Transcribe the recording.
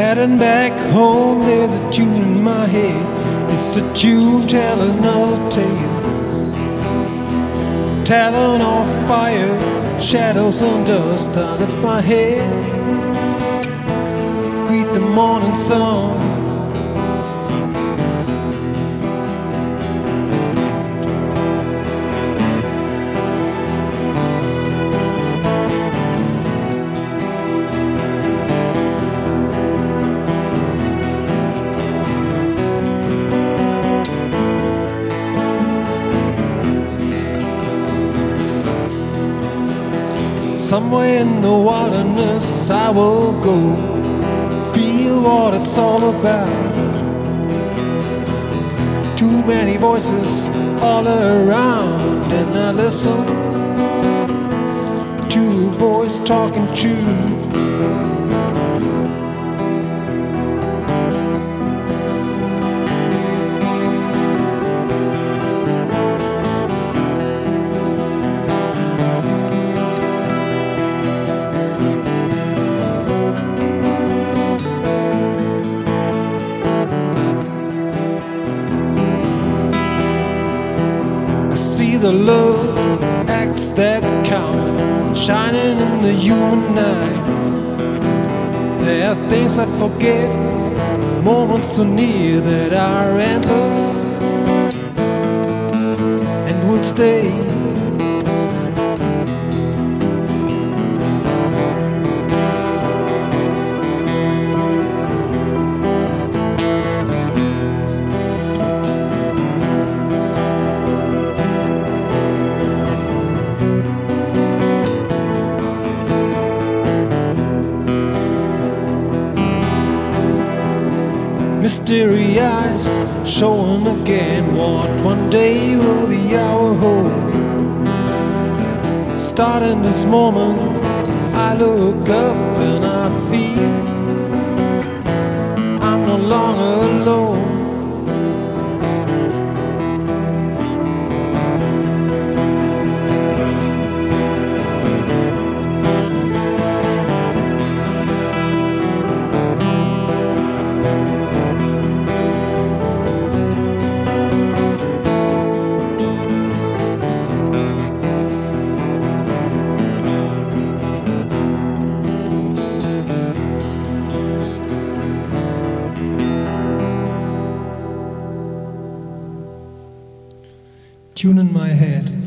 Heading back home, there's a tune in my head. It's the tune telling all the tales, telling of fire, shadows and dust. I lift my head, greet the morning sun. Somewhere in the wilderness I will go, feel what it's all about. Too many voices all around, and I listen to a voice talking true. The love acts that count, shining in the human eye. There are things I forget, moments so near that are endless and will stay. Mystery eyes showing again what one day will be our home. Starting this moment, I look up and I feel I'm no longer alone. Tune in my head.